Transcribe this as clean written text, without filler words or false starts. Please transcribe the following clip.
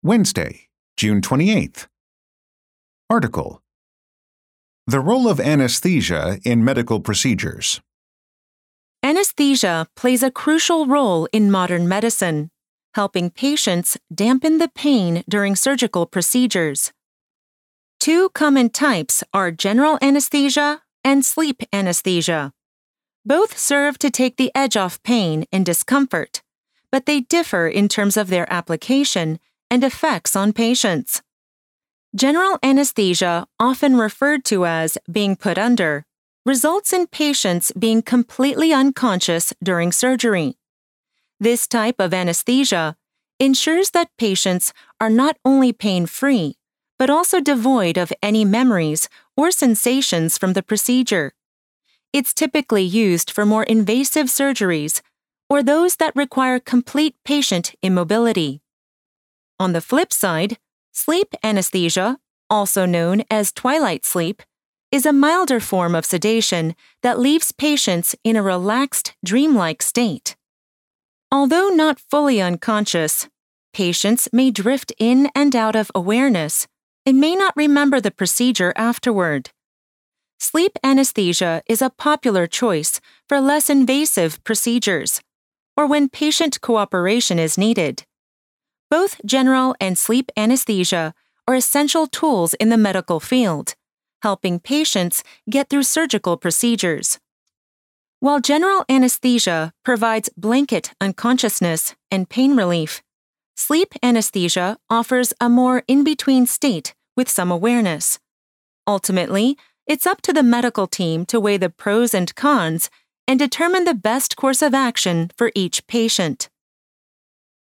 Wednesday, June 28th. Article: The role of anesthesia in medical procedures. Anesthesia plays a crucial role in modern medicine, helping patients dampen the pain during surgical procedures. Two common types are general anesthesia and sleep anesthesia. Both serve to take the edge off pain and discomfort, but they differ in terms of their application and effects on patients. General anesthesia, often referred to as being put under, results in patients being completely unconscious during surgery. This type of anesthesia ensures that patients are not only pain-free, but also devoid of any memories or sensations from the procedure. It's typically used for more invasive surgeries or those that require complete patient immobility. On the flip side, sleep anesthesia, also known as twilight sleep, is a milder form of sedation that leaves patients in a relaxed, dreamlike state. Although not fully unconscious, patients may drift in and out of awareness and may not remember the procedure afterward. Sleep anesthesia is a popular choice for less invasive procedures, or when patient cooperation is needed. Both general and sleep anesthesia are essential tools in the medical field, helping patients get through surgical procedures. While general anesthesia provides blanket unconsciousness and pain relief, sleep anesthesia offers a more in-between state with some awareness. Ultimately, it's up to the medical team to weigh the pros and cons and determine the best course of action for each patient.